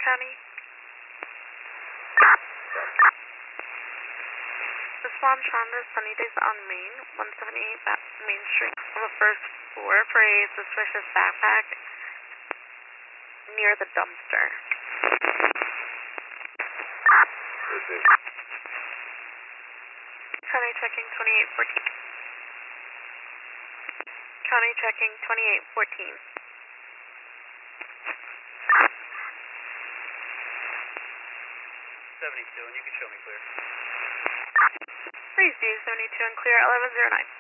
County. This Juan Chandra, Sunny Days on Main, 178 Main Street on the first floor for a suspicious backpack near the dumpster. County checking 2814. County checking 2814. 72, and you can show me clear. Please do 72 and clear 1109.